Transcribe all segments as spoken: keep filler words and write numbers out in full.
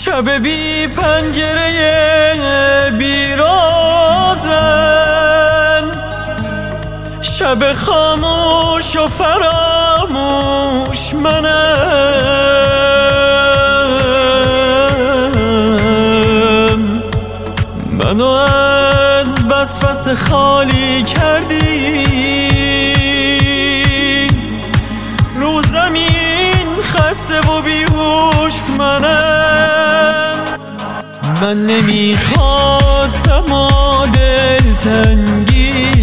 شب بی پنجره بیرازن، شب خاموش و فراموش منم. منو از وسوسه خالی کردی، رو زمین خسته و بیهوش منم. من نمیخواستم و دلتنگی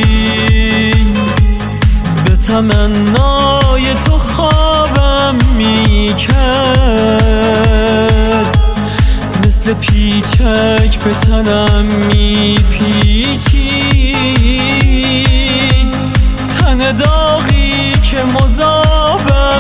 به تمنای تو خوابم میکرد، مثل پیچک به تنم میپیچید، تن داغی که مذابم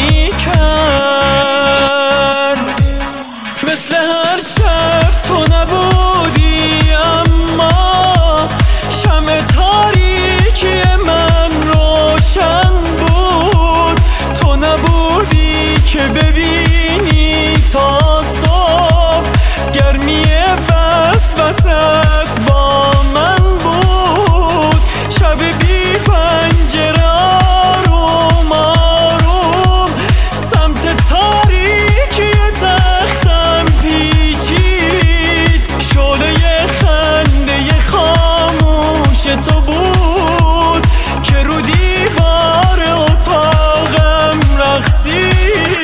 میکرد. مثل هر شب تو نبودی، اما شمع تاریکی من روشن بود. تو نبودی که ببینی تا صبح، گرمی بس بست با من بود. شب بی پنجره آروم آروم سمت تاریکی تختم پیچید، شعله خنده خاموش تو بود که رو دیوار اتاقم رقصید.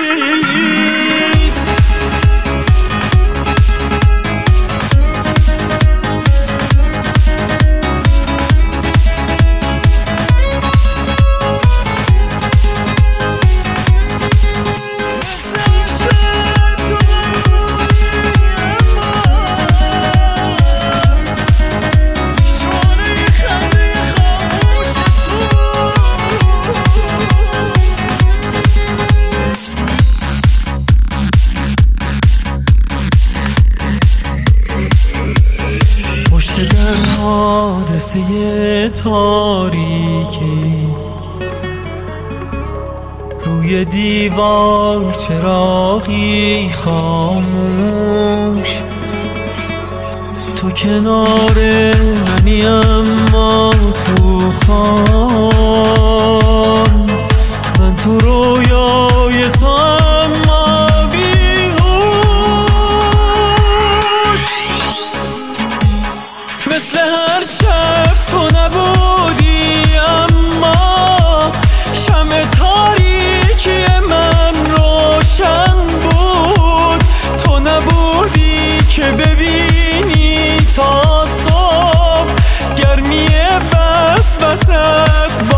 در حادثه تاریکی روی دیوار چراغی خاموش، تو کنار منی اما تو خواب، من تو رویای تو اما مثل هر شب تو نبودی، اما شمع تاریکی من روشن بود. تو نبودی که ببینی تا صبح، گرمی بس بست